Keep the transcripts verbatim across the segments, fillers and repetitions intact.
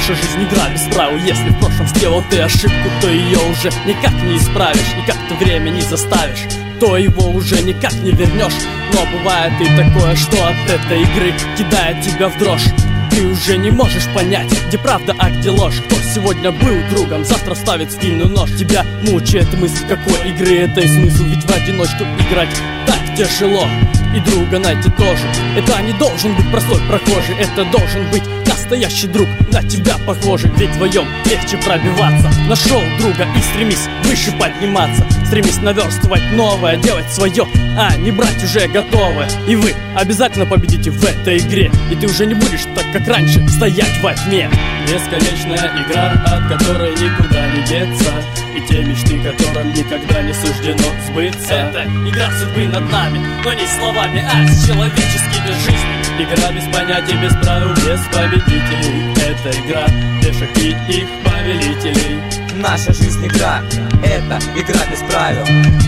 Наша жизнь игра без правил. Если в прошлом сделал ты ошибку, то ее уже никак не исправишь, никак ты время не заставишь, то его уже никак не вернешь. Но бывает и такое, что от этой игры кидает тебя в дрожь. Ты уже не можешь понять, где правда, а где ложь. Кто сегодня был другом, завтра ставит стильную нож. Тебя мучает мысль, какой игры это и смысл. Ведь в одиночку играть так тяжело, и друга найти тоже. Это не должен быть простой прохожий, это должен быть настоящий друг, на тебя похожий. Ведь вдвоем легче пробиваться. Нашел друга и стремись выше подниматься. Стремись наверстывать новое, делать свое, а не брать уже готовое. И вы обязательно победите в этой игре, и ты уже не будешь так, как раньше, стоять во тьме. Бесконечная игра, от которой никуда не деться, и те мечты, которым никогда не суждено сбыться. Это игра судьбы над нами, но не словами, а с человеческими жизнями. Игра без понятий, без правил, без победителей. Это игра пешек и их повелителей. Наша жизнь игра, это игра без правил.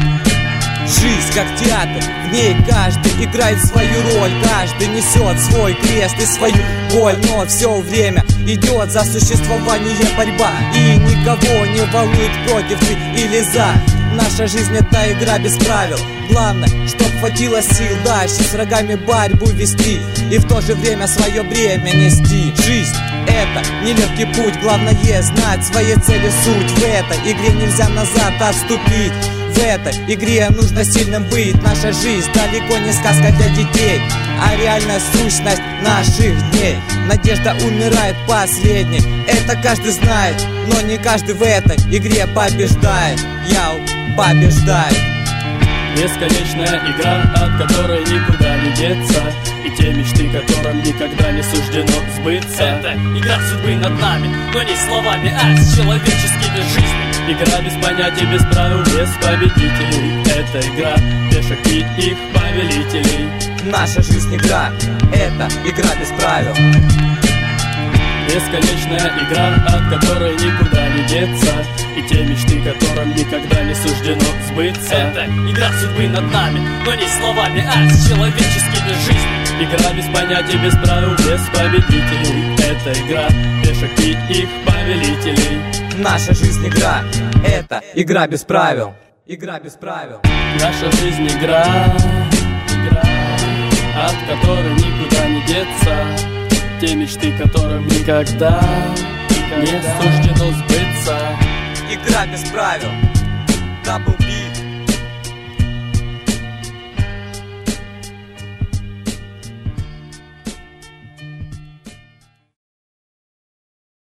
Жизнь как театр, в ней каждый играет свою роль. Каждый несет свой крест и свою боль. Но все время идет за существование борьба, и никого не волнует, против ты или за. Наша жизнь это игра без правил. Главное, чтоб хватило сил дальше с врагами борьбу вести, и в то же время свое бремя нести. Жизнь это нелегкий путь, главное знать своей цели суть. В этой игре нельзя назад отступить, в этой игре нужно сильным быть. Наша жизнь далеко не сказка для детей, а реальная сущность наших дней. Надежда умирает последней, это каждый знает, но не каждый в этой игре побеждает. Яу, побеждает. Бесконечная игра, от которой никуда не деться, и те мечты, которым никогда не суждено сбыться. Это игра судьбы над нами, но не словами, а с человеческими жизнями. Игра без понятий, без правил, без победителей. Это игра пешек и их повелителей. Наша жизнь игра, это игра без правил. Бесконечная игра, от которой никуда не деться, и те мечты, которым никогда не суждено сбыться. Это игра судьбы над нами, но не словами, а с человеческими жизнями. Игра без понятий, без правил, без победителей. Это игра пешек и их повелителей. Наша жизнь игра, это игра без правил. Игра без правил. Наша жизнь игра, игра, от которой никуда не деться, те мечты, которым никогда, никогда не суждено сбыться. Игра без правил. Дабл Би.